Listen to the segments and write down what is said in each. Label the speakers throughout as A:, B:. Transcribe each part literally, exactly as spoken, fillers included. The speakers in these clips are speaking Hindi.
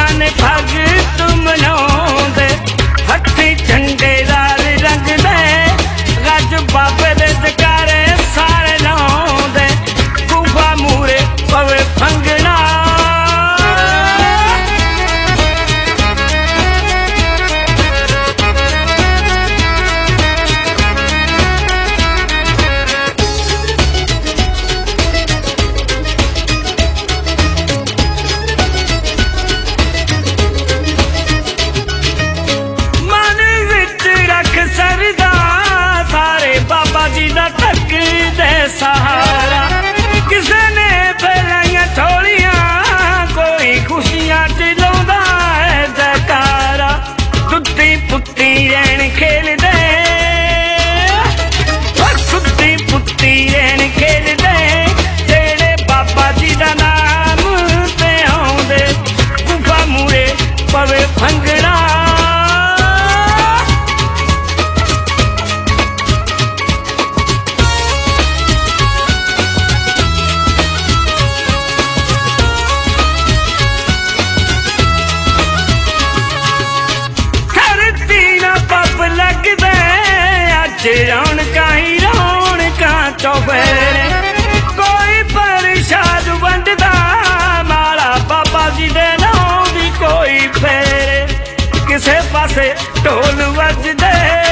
A: ने भगत मनाउंदे हत्थी झंडे लाल रंग दे गज बाबे दे जकारे सारे लाउंदे गुफा मूरे पवे फंगना सहारा किसे ने फैलाइया थोड़ियां कोई खुशियां चिलाउंदा है जयकारा सुत्ती पुत्ती रैन खेल दे सुत्ती पुत्ती रैन खेल दे जेड़े बाबा जी दा नाम ते आउंदे गुफा मूरे पवे फंगड़ा रौनका ही रौनका चौफेरे कोई प्रसाद वंडदा माड़ा बाबा जी दे नाम दी कोई फेरे किसे पासे ढोल वजदे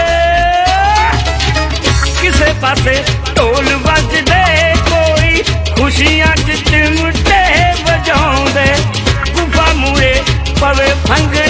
A: किसे पासे ढोल वजदे कोई खुशियां च चिमटे वजाउंदे गुफा मूरे पवे फंग